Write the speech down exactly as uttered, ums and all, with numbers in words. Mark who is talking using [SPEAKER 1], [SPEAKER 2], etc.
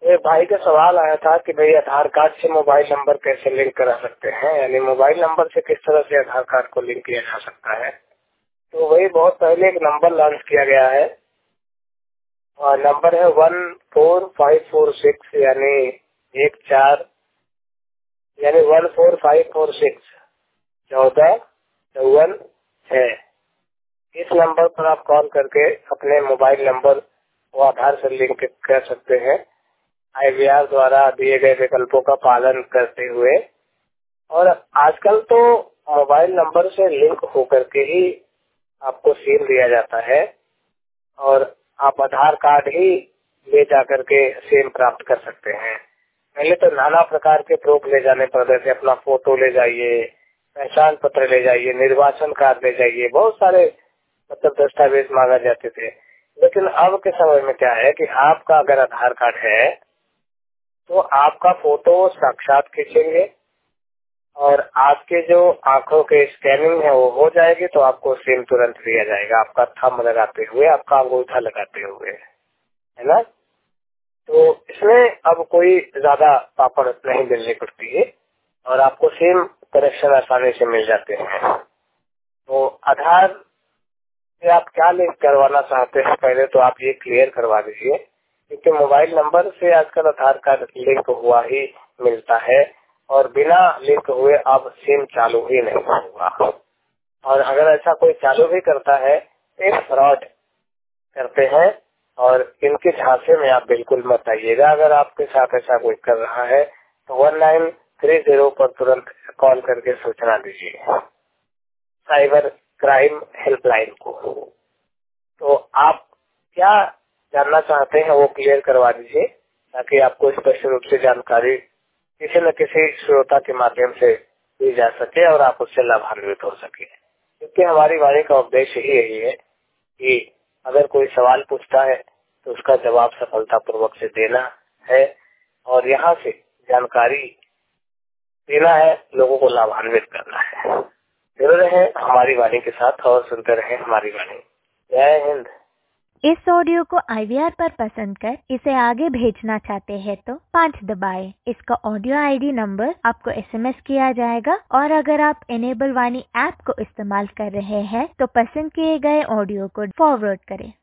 [SPEAKER 1] तो एक भाई का सवाल आया था कि भाई आधार कार्ड से मोबाइल नंबर कैसे लिंक करा सकते हैं, यानी मोबाइल नंबर से किस तरह से आधार कार्ड को लिंक किया जा सकता है। तो वही बहुत पहले एक नंबर लॉन्च किया गया है और नंबर है one four five four six यानी एक चार यानी one four five four six चौदह चौवन है। इस नंबर पर आप कॉल करके अपने मोबाइल नंबर को आधार से लिंक कर सकते हैं आई वी आर द्वारा दिए गए विकल्पों का पालन करते हुए। और आजकल तो मोबाइल नंबर से लिंक होकर के ही आपको सिम दिया जाता है और आप आधार कार्ड ही ले जाकर के सिम प्राप्त कर सकते हैं। पहले तो नाना प्रकार के प्रूफ ले जाने पड़ते थे, अपना फोटो ले जाइए, पहचान पत्र ले जाइए, निर्वाचन कार्ड ले जाइए, बहुत सारे मतलब दस्तावेज मांगा जाते थे। लेकिन अब के समय में क्या है कि आपका अगर आधार कार्ड है तो आपका फोटो साक्षात खींचेंगे और आपके जो आंखों के स्कैनिंग है वो हो जाएगी तो आपको सिम तुरंत दिया जाएगा, आपका थंब लगाते हुए, आपका अंगूठा लगाते हुए, है ना। तो इसमें अब कोई ज्यादा पापड़ नहीं बेलनी पड़ती है और आपको सिम कनेक्शन आसानी से मिल जाते हैं। तो आधार से आप क्या लिंक करवाना चाहते हैं पहले तो आप ये क्लियर करवा दीजिए, क्योंकि मोबाइल नंबर से आजकल आधार कार्ड लिंक हुआ ही मिलता है और बिना लिंक हुए अब सिम चालू ही नहीं होगा। और अगर ऐसा कोई चालू भी करता है एक फ्रॉड करते हैं और इनके झांसे में आप बिल्कुल मत आइएगा। अगर आपके साथ ऐसा कोई कर रहा है तो वन नाइन थ्री जीरो पर तुरंत कॉल करके सूचना दीजिए साइबर क्राइम हेल्पलाइन को। तो आप क्या जानना चाहते हैं वो क्लियर करवा दीजिए ताकि आपको स्पष्ट रूप से जानकारी किसी न किसी श्रोता के माध्यम से दी जा सके और आप उससे लाभान्वित हो सके। क्योंकि हमारी वाणी का उद्देश्य ही यही है कि अगर कोई सवाल पूछता है तो उसका जवाब सफलतापूर्वक से देना है और यहाँ से जानकारी देना है, लोगों को लाभान्वित करना है। जुड़े रहें हमारी वाणी के साथ और सुनते रहें हमारी वाणी। जय हिंद।
[SPEAKER 2] इस ऑडियो को आई वी आर पर पसंद कर इसे आगे भेजना चाहते हैं तो पाँच दबाएं। इसका ऑडियो आई डी नंबर आपको एस एम एस किया जाएगा और अगर आप इनेबल वाणी ऐप को इस्तेमाल कर रहे हैं तो पसंद किए गए ऑडियो को फॉरवर्ड करें।